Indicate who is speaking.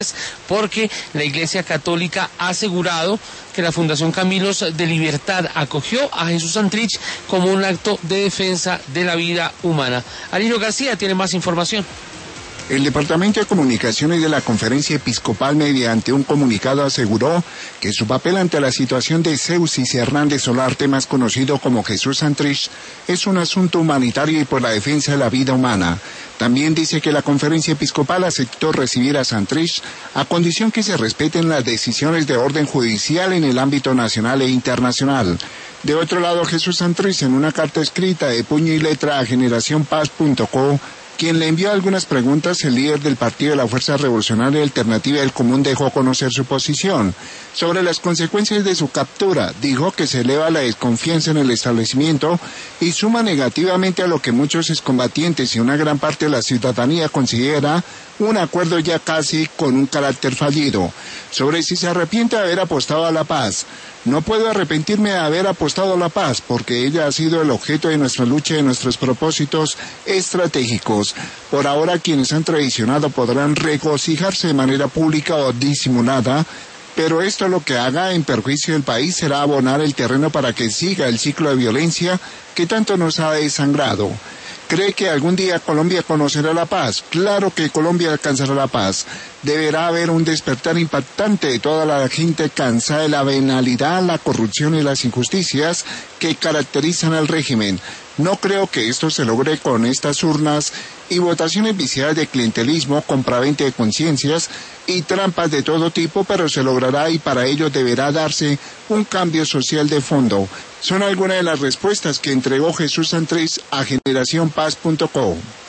Speaker 1: porque la Iglesia Católica ha asegurado que la Fundación Camilos de Libertad acogió a Jesús Santrich como un acto de defensa de la vida humana. Alirio García tiene más información.
Speaker 2: El Departamento de Comunicaciones de la Conferencia Episcopal, mediante un comunicado, aseguró que su papel ante la situación de Seusis Hernández Solarte, más conocido como Jesús Santrich, es un asunto humanitario y por la defensa de la vida humana. También dice que la Conferencia Episcopal aceptó recibir a Santrich a condición que se respeten las decisiones de orden judicial en el ámbito nacional e internacional. De otro lado, Jesús Santrich, en una carta escrita de puño y letra a generacionpaz.co, quien le envió algunas preguntas, el líder del partido de la Fuerza Revolucionaria Alternativa del Común dejó conocer su posición sobre las consecuencias de su captura. Dijo que se eleva la desconfianza en el establecimiento y suma negativamente a lo que muchos excombatientes y una gran parte de la ciudadanía considera un acuerdo ya casi con un carácter fallido. Sobre si se arrepiente de haber apostado a la paz. No puedo arrepentirme de haber apostado a la paz, porque ella ha sido el objeto de nuestra lucha y de nuestros propósitos estratégicos. Por ahora, quienes han traicionado podrán regocijarse de manera pública o disimulada, pero esto lo que haga en perjuicio del país será abonar el terreno para que siga el ciclo de violencia que tanto nos ha desangrado. ¿Cree que algún día Colombia conocerá la paz? Claro que Colombia alcanzará la paz. Deberá haber un despertar impactante de toda la gente cansada de la venalidad, la corrupción y las injusticias que caracterizan al régimen. No creo que esto se logre con estas urnas y votaciones viciadas de clientelismo, compraventa de conciencias y trampas de todo tipo, pero se logrará y para ello deberá darse un cambio social de fondo. Son algunas de las respuestas que entregó Jesús Santrich a generacionpaz.co.